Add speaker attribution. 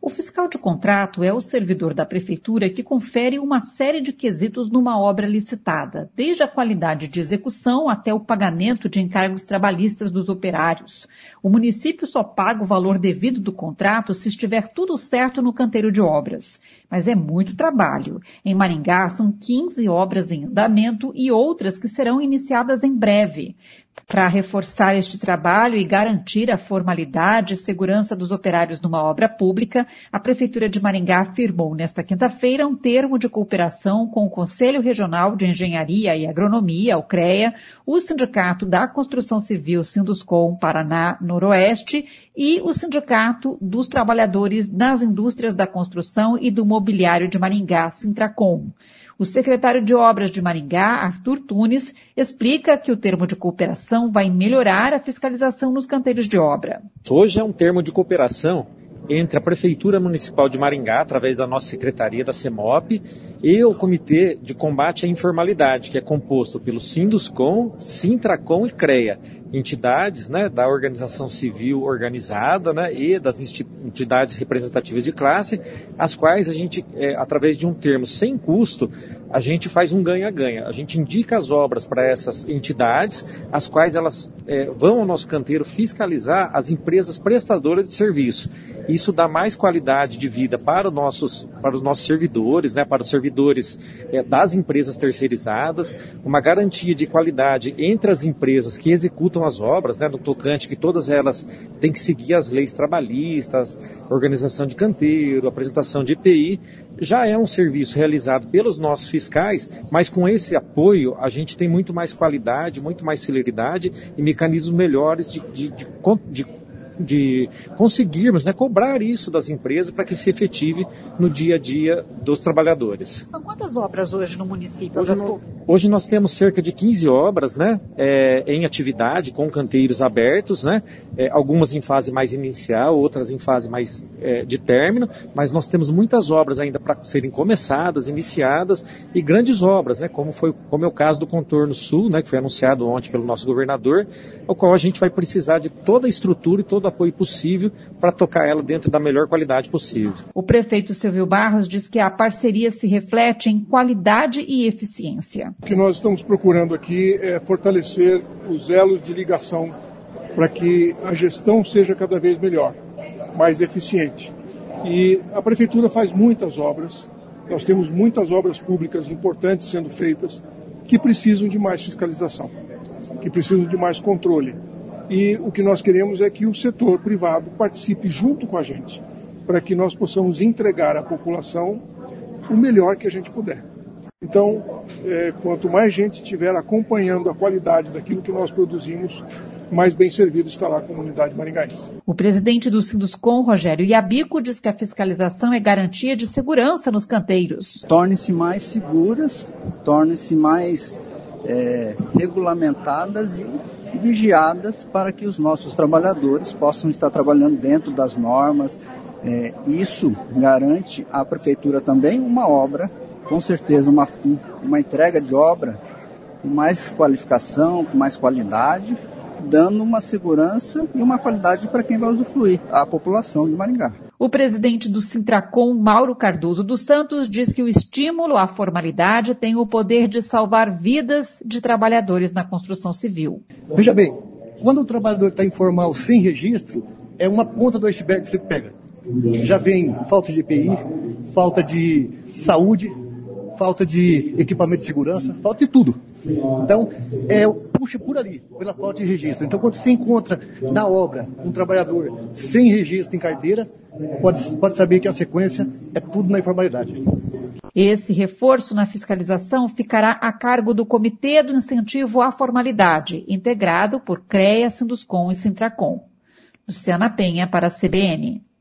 Speaker 1: O fiscal de contrato é o servidor da prefeitura que confere uma série de quesitos numa obra licitada, desde a qualidade de execução até o pagamento de encargos trabalhistas dos operários. O município só paga o valor devido do contrato se estiver tudo certo no canteiro de obras. Mas é muito trabalho. Em Maringá, são 15 obras em andamento e outras que serão iniciadas em breve. Para reforçar este trabalho e garantir a formalidade e segurança dos operários numa obra pública, a Prefeitura de Maringá firmou nesta quinta-feira um termo de cooperação com o Conselho Regional de Engenharia e Agronomia, o CREA, o Sindicato da Construção Civil Sinduscom Paraná Noroeste e o Sindicato dos Trabalhadores das Indústrias da Construção e do Mobiliário de Maringá, Sintracom. O secretário de Obras de Maringá, Arthur Tunes, explica que o termo de cooperação vai melhorar a fiscalização nos canteiros de obra.
Speaker 2: Hoje é um termo de cooperação entre a Prefeitura Municipal de Maringá, através da nossa Secretaria da CEMOP, e o Comitê de Combate à Informalidade, que é composto pelo Sinduscom, Sintracom e CREA, entidades, né, da organização civil organizada, né, e das entidades representativas de classe, as quais a gente, através de um termo sem custo, a gente faz um ganha-ganha. A gente indica as obras para essas entidades, as quais elas vão ao nosso canteiro fiscalizar as empresas prestadoras de serviço. Isso dá mais qualidade de vida para os nossos servidores, né, para os servidores das empresas terceirizadas, uma garantia de qualidade entre as empresas que executam as obras, né, no tocante que todas elas têm que seguir as leis trabalhistas, organização de canteiro, apresentação de EPI. Já é um serviço realizado pelos nossos fiscais, mas com esse apoio a gente tem muito mais qualidade, muito mais celeridade e mecanismos melhores de conseguirmos, né, cobrar isso das empresas para que se efetive no dia a dia dos trabalhadores.
Speaker 1: São quantas obras hoje no município?
Speaker 2: Hoje nós temos cerca de 15 obras, né, em atividade, com canteiros abertos, né, algumas em fase mais inicial, outras em fase mais de término, mas nós temos muitas obras ainda para serem começadas, iniciadas, e grandes obras, né, como é o caso do Contorno Sul, né, que foi anunciado ontem pelo nosso governador, ao qual a gente vai precisar de toda a estrutura e todo o apoio possível para tocar ela dentro da melhor qualidade possível.
Speaker 1: O prefeito Silvio Barros diz que a parceria se reflete em qualidade e eficiência.
Speaker 3: O que nós estamos procurando aqui é fortalecer os elos de ligação para que a gestão seja cada vez melhor, mais eficiente. E a prefeitura faz muitas obras, nós temos muitas obras públicas importantes sendo feitas que precisam de mais fiscalização, que precisam de mais controle. E o que nós queremos é que o setor privado participe junto com a gente, para que nós possamos entregar à população o melhor que a gente puder. Então, quanto mais gente estiver acompanhando a qualidade daquilo que nós produzimos, mais bem servido estará a comunidade maringaense.
Speaker 1: O presidente do Sinduscom, Rogério Iabico, diz que a fiscalização é garantia de segurança nos canteiros.
Speaker 4: Tornem-se mais seguras, tornem-se mais regulamentadas e vigiadas para que os nossos trabalhadores possam estar trabalhando dentro das normas. Isso garante à prefeitura também uma obra, com certeza uma entrega de obra com mais qualificação, com mais qualidade, dando uma segurança e uma qualidade para quem vai usufruir, a população de Maringá.
Speaker 1: O presidente do Sintracom, Mauro Cardoso dos Santos, diz que o estímulo à formalidade tem o poder de salvar vidas de trabalhadores na construção civil.
Speaker 5: Veja bem, quando o trabalhador está informal sem registro, é uma ponta do iceberg que você pega. Já vem falta de EPI, falta de saúde, falta de equipamento de segurança, falta de tudo. Então, puxa por ali, pela falta de registro. Então, quando você encontra na obra um trabalhador sem registro em carteira, pode saber que a sequência é tudo na informalidade.
Speaker 1: Esse reforço na fiscalização ficará a cargo do Comitê do Incentivo à Formalidade, integrado por CREA, Sinduscom e Sintracom. Luciana Penha para a CBN.